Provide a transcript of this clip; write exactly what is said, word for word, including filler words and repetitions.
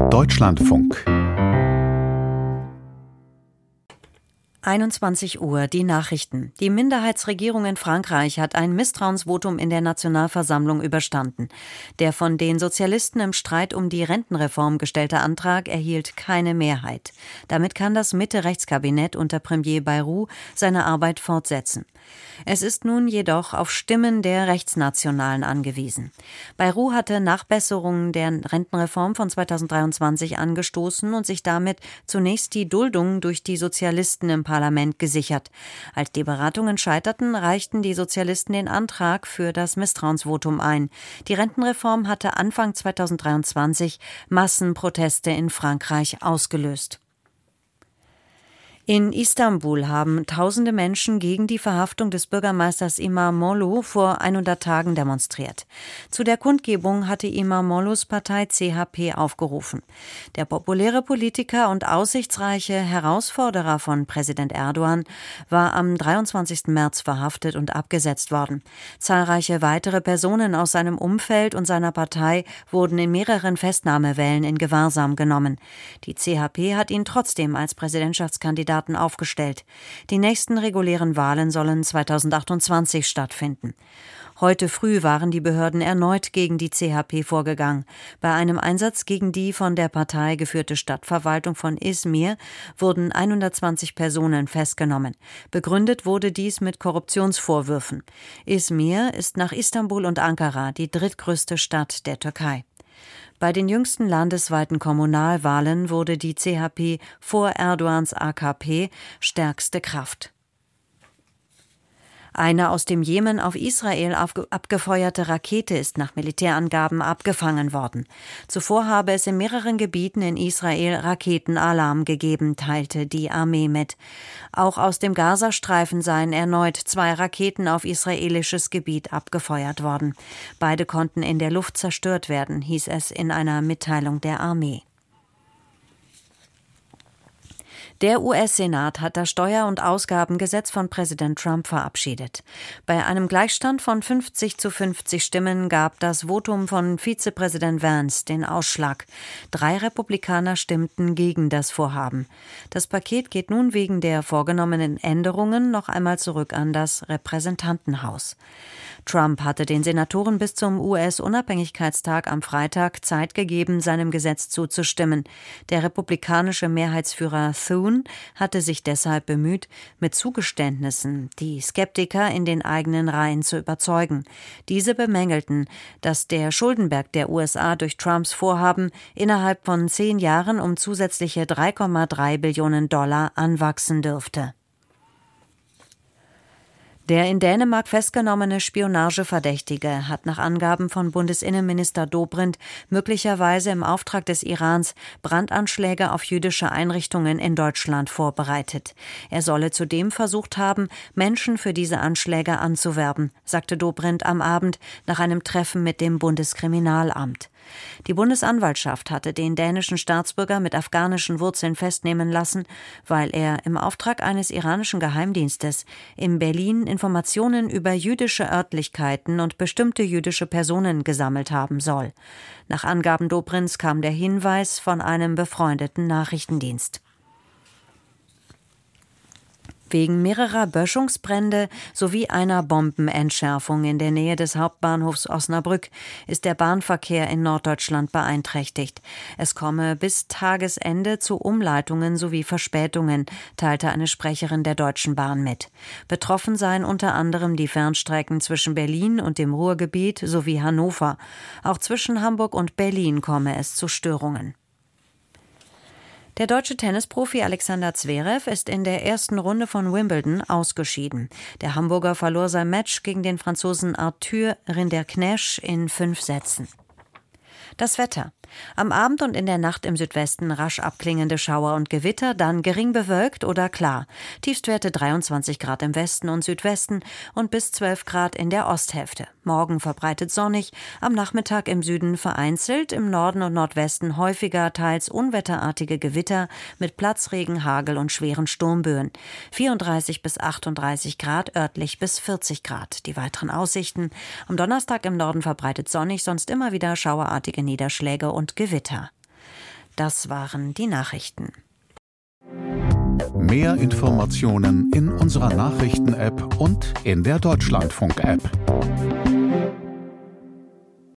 Deutschlandfunk. einundzwanzig Uhr, die Nachrichten. Die Minderheitsregierung in Frankreich hat ein Misstrauensvotum in der Nationalversammlung überstanden. Der von den Sozialisten im Streit um die Rentenreform gestellte Antrag erhielt keine Mehrheit. Damit kann das Mitte-Rechts-Kabinett unter Premier Bayrou seine Arbeit fortsetzen. Es ist nun jedoch auf Stimmen der Rechtsnationalen angewiesen. Bayrou hatte Nachbesserungen der Rentenreform von zweitausenddreiundzwanzig angestoßen und sich damit zunächst die Duldung durch die Sozialisten im Parlament gesichert. Als die Beratungen scheiterten, reichten die Sozialisten den Antrag für das Misstrauensvotum ein. Die Rentenreform hatte Anfang zweitausenddreiundzwanzig Massenproteste in Frankreich ausgelöst. In Istanbul haben tausende Menschen gegen die Verhaftung des Bürgermeisters İmamoğlu vor hundert Tagen demonstriert. Zu der Kundgebung hatte İmamoğlu's Partei C H P aufgerufen. Der populäre Politiker und aussichtsreiche Herausforderer von Präsident Erdogan war am dreiundzwanzigsten März verhaftet und abgesetzt worden. Zahlreiche weitere Personen aus seinem Umfeld und seiner Partei wurden in mehreren Festnahmewellen in Gewahrsam genommen. Die C H P hat ihn trotzdem als Präsidentschaftskandidat aufgestellt. Die nächsten regulären Wahlen sollen zweitausendachtundzwanzig stattfinden. Heute früh waren die Behörden erneut gegen die C H P vorgegangen. Bei einem Einsatz gegen die von der Partei geführte Stadtverwaltung von Izmir wurden hundertzwanzig Personen festgenommen. Begründet wurde dies mit Korruptionsvorwürfen. Izmir ist nach Istanbul und Ankara die drittgrößte Stadt der Türkei. Bei den jüngsten landesweiten Kommunalwahlen wurde die C H P vor Erdogans A K P stärkste Kraft. Eine aus dem Jemen auf Israel abgefeuerte Rakete ist nach Militärangaben abgefangen worden. Zuvor habe es in mehreren Gebieten in Israel Raketenalarm gegeben, teilte die Armee mit. Auch aus dem Gazastreifen seien erneut zwei Raketen auf israelisches Gebiet abgefeuert worden. Beide konnten in der Luft zerstört werden, hieß es in einer Mitteilung der Armee. Der U S-Senat hat das Steuer- und Ausgabengesetz von Präsident Trump verabschiedet. Bei einem Gleichstand von fünfzig zu fünfzig Stimmen gab das Votum von Vizepräsident Vance den Ausschlag. Drei Republikaner stimmten gegen das Vorhaben. Das Paket geht nun wegen der vorgenommenen Änderungen noch einmal zurück an das Repräsentantenhaus. Trump hatte den Senatoren bis zum U S-Unabhängigkeitstag am Freitag Zeit gegeben, seinem Gesetz zuzustimmen. Der republikanische Mehrheitsführer Thune hatte sich deshalb bemüht, mit Zugeständnissen die Skeptiker in den eigenen Reihen zu überzeugen. Diese bemängelten, dass der Schuldenberg der U S A durch Trumps Vorhaben innerhalb von zehn Jahren um zusätzliche drei Komma drei Billionen Dollar anwachsen dürfte. Der in Dänemark festgenommene Spionageverdächtige hat nach Angaben von Bundesinnenminister Dobrindt möglicherweise im Auftrag des Irans Brandanschläge auf jüdische Einrichtungen in Deutschland vorbereitet. Er solle zudem versucht haben, Menschen für diese Anschläge anzuwerben, sagte Dobrindt am Abend nach einem Treffen mit dem Bundeskriminalamt. Die Bundesanwaltschaft hatte den dänischen Staatsbürger mit afghanischen Wurzeln festnehmen lassen, weil er im Auftrag eines iranischen Geheimdienstes in Berlin Informationen über jüdische Örtlichkeiten und bestimmte jüdische Personen gesammelt haben soll. Nach Angaben Dobrindts kam der Hinweis von einem befreundeten Nachrichtendienst. Wegen mehrerer Böschungsbrände sowie einer Bombenentschärfung in der Nähe des Hauptbahnhofs Osnabrück ist der Bahnverkehr in Norddeutschland beeinträchtigt. Es komme bis Tagesende zu Umleitungen sowie Verspätungen, teilte eine Sprecherin der Deutschen Bahn mit. Betroffen seien unter anderem die Fernstrecken zwischen Berlin und dem Ruhrgebiet sowie Hannover. Auch zwischen Hamburg und Berlin komme es zu Störungen. Der deutsche Tennisprofi Alexander Zverev ist in der ersten Runde von Wimbledon ausgeschieden. Der Hamburger verlor sein Match gegen den Franzosen Arthur Rinderknecht in fünf Sätzen. Das Wetter. Am Abend und in der Nacht im Südwesten rasch abklingende Schauer und Gewitter, dann gering bewölkt oder klar. Tiefstwerte dreiundzwanzig Grad im Westen und Südwesten und bis zwölf Grad in der Osthälfte. Morgen verbreitet sonnig, am Nachmittag im Süden vereinzelt, im Norden und Nordwesten häufiger teils unwetterartige Gewitter mit Platzregen, Hagel und schweren Sturmböen. vierunddreißig bis achtunddreißig Grad, örtlich bis vierzig Grad. Die weiteren Aussichten: am Donnerstag im Norden verbreitet sonnig, sonst immer wieder schauerartige Niederschläge und Gewitter. Das waren die Nachrichten. Mehr Informationen in unserer Nachrichten-App und in der Deutschlandfunk-App.